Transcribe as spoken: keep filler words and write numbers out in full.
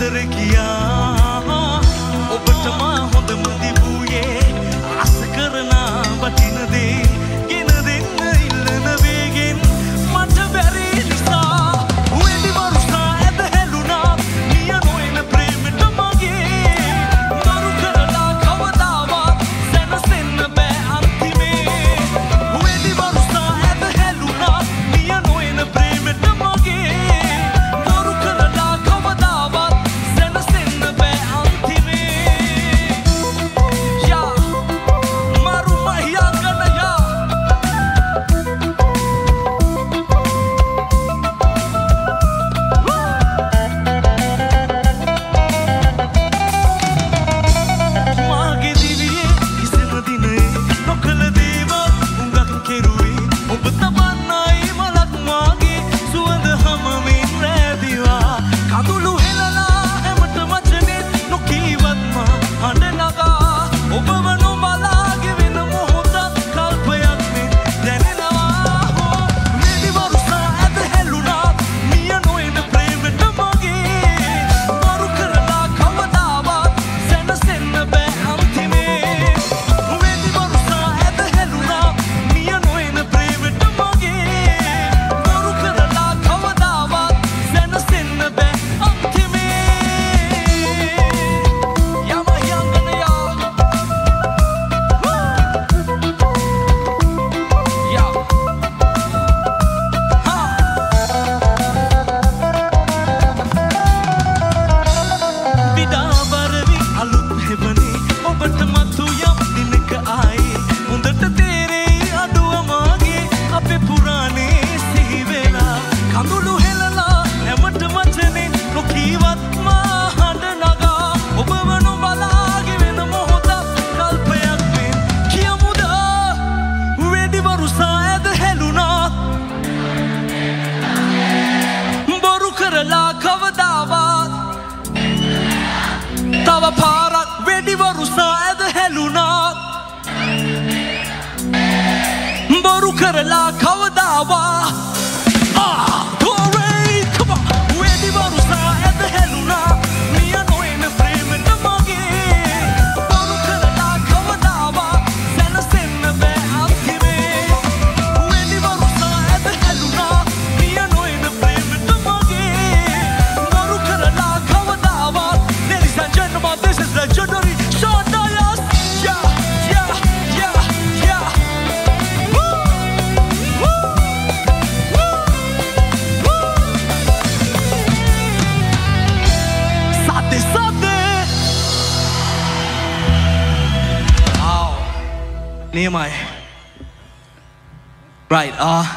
ආදර කියා ඔබට මා හොඳම දිවුයේ ආස කරන වටින දේ ගෙන දෙන්න ඉල්ලන වේගෙන් මට බැරි නිසා වෙඩි වරුසා ඇද හැලුණා මිය නොයන ප්‍රේමෙට මගේ මරු කරලා කවදාවත් සැනසෙන්න බෑ අන්තිමේ වෙඩි වරුසා ඇද හැලුණා මිය නොයන ප්‍රේමෙට මගේ මරු කරලා කවදාවත් සැනසෙන්න බෑ අන්තිමේ යා මරු මහියංගන යා මාගේ දිවියේ කිසිම දිනේ නොකළ දේවල් හුඟක් කෙරුවේ ඔබ තබන්නයි මලක් මාගේ සුවඳ හමමින් රැඳිවා කඳුළු හෙලලා හැමත වචනේ නොකීවත් මා හඬ නගා ඔබව නොබලාගේ වෙන මොහොතක් කල්පයක් මෙන් දැනෙනවා හෝ වෙඩි වරුසා ඇද හැලුණා මිය නොයන ප්‍රේමෙට මගේ මරු කරලා කවදාවත් සැනසෙන්න බෑ අන්තිමේ වෙඩි වරුසා ඇද හැලුණා මිය නොයන ප්‍රේමෙට මගේ මරු කරලා කවදාවත් සැනසෙන්න බෑ අන්තිමේ යම යංගන යා යා හා විඩාවරවි අලුත් හෙවනේ ඔබට මතු යම් දිනක ආයේ හොඳට තේරෙයි අඩුව මාගේ අපේ පුරාණේ සිහි වෙලා කඳුළු හෙලලා හැමත වචනේ නොකීවත් මා හඬ නගා ඔබව නොබලාගේ වෙන මොහොතක් කල්පයක් මෙන් කියමුද වෙඩි වරුසා ඇද හැලුණා බොරු කරලා කවදාවත් තව පාරක් වෙඩි වරුසා ඇද හැලුණා බොරු කරලා කවදාවත් Ah, Corey, come on. වෙඩි වරුසා ඇද හැලුණා මිය නොයන ප්‍රේමෙට මගේ බොරු කරලා කවදාවත් සැනසෙන්න බෑ අන්තිමේ වෙඩි වරුසා ඇද හැලුණා මිය නොයන ප්‍රේමෙට මගේ බොරු කරලා කවදාවත් Ladies and gentlemen, this is legendary Sean Dias. Yeah, yeah, yeah, yeah. Woo, woo, woo, woo. Sade, sade. Wow. Nehemiah. Right, uh